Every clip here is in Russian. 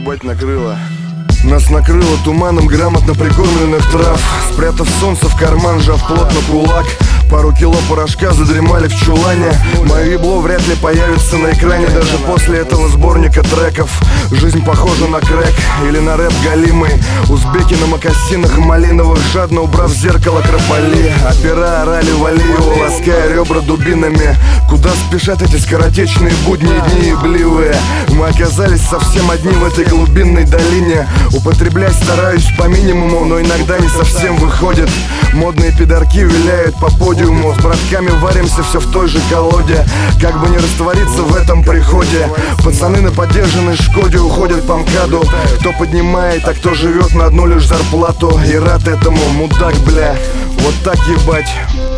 ебать накрыло. Нас накрыло туманом грамотно прикормленных трав. Спрятав солнце в карман, жав плотно кулак. Пару кило порошка задремали в чулане. Мое ебло вряд ли появится на экране даже после этого сборника треков. Жизнь похожа на крэк или на рэп галимый. Узбеки на мокасинах малиновых, жадно убрав в зеркало крополи. Опера орали Валиева, лаская ребра дубинами. Куда спешат эти скоротечные будни и дни ебливые? Мы оказались совсем одни в этой глубинной долине. Употреблять стараюсь по минимуму, но иногда не совсем выходит. Модные пидорки виляют по подиуму. С братками варимся все в той же колоде. Как бы не раствориться в этом приходе. Пацаны на подержанной Шкоде уходят по МКАДу. Кто поднимает, а кто живет на одну лишь зарплату. И рад этому, мудак, бля. Вот так ебать.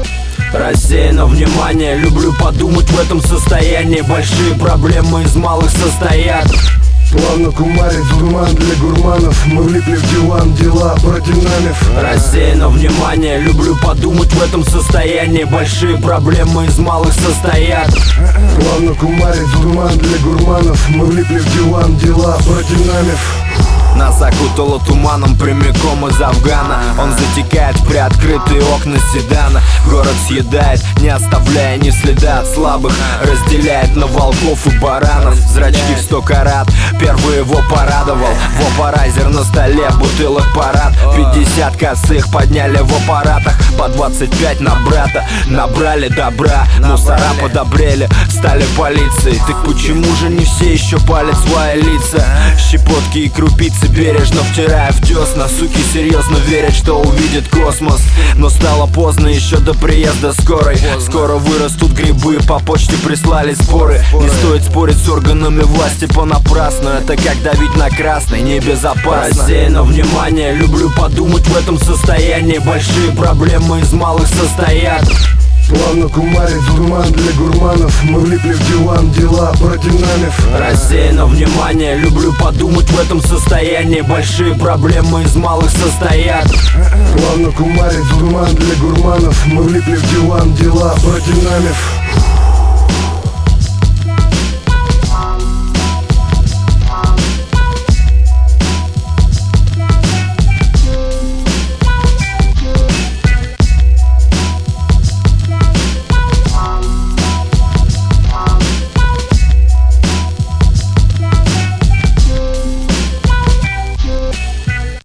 Рассеяно внимание, люблю подумать в этом состоянии. Большие проблемы из малых состоят. Плавно кумарит дурман для гурманов. Мы влипли в диван, дела продинамив. Рассеяно внимание, люблю подумать в этом состоянии. Большие проблемы из малых состоят. Плавно кумарит дурман для гурманов. Мы влипли в диван, дела продинамив. Нас окутало туманом прямиком из Афгана. Он затекает в приоткрытые окна седана. Город съедает, не оставляя ни следа от слабых. Разделяет на волков и баранов. Зрачки в 100 карат, первый его порадовал. Вопорайзер на столе, бутылок парад. 50 косых подняли в аппаратах. По 25 на брата, набрали добра. Мусора подобрели, стали полицией. Так почему же не все еще палят свои лица? Щепотки и крупицы бережно втирая в десна. Суки серьезно верят, что увидят космос. Но стало поздно еще до приезда скорой. Скоро вырастут грибы, по почте прислали споры. Не стоит спорить с органами власти понапрасну. Это как давить на красный, небезопасно. Рассеяно внимание, люблю подумать в этом состоянии. Большие проблемы из малых состоят. Плавно кумарит дурман для гурманов. Мы влипли в диван, дела продинамив. Рассеяно внимание, люблю подумать в этом состоянии. Большие проблемы из малых состоят. Плавно кумарит дурман для гурманов. Мы влипли в диван, дела продинамив.